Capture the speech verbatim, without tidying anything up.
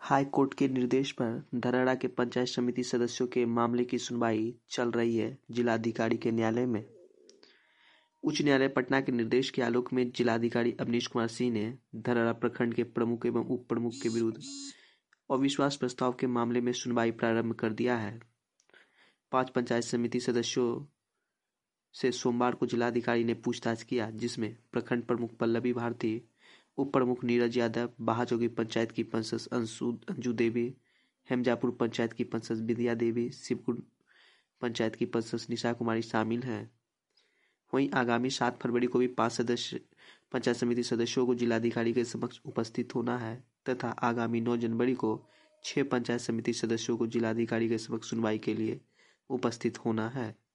High court के निर्देश पर धरहरा के पंचायत समिति सदस्यों के मामले की सुनवाई चल रही है जिलाधिकारी के न्यायालय में। उच्च न्यायालय पटना के निर्देश के आलोक में जिलाधिकारी अवनीश कुमार सिंह ने धरहरा प्रखंड के प्रमुख एवं उप प्रमुख के विरुद्ध अविश्वास प्रस्ताव के मामले में सुनवाई प्रारंभ कर दिया है। पांच पंचायत समिति सदस्यों से सोमवार को जिलाधिकारी ने पूछताछ किया, जिसमें प्रखंड प्रमुख पल्लवी भारती, उप प्रमुख नीरज यादव, बाहाजोगी पंचायत की पंचायत अंशु अंजू देवी, हेमजापुर पंचायत की पंचायत विद्या देवी, शिवकुंड पंचायत की पंचायत निशा कुमारी शामिल हैं। वहीं आगामी सात फरवरी को भी पांच सदस्य पंचायत समिति सदस्यों को जिलाधिकारी के समक्ष उपस्थित होना है तथा आगामी नौ जनवरी को छह पंचायत समिति सदस्यों को जिलाधिकारी के समक्ष सुनवाई के लिए उपस्थित होना है।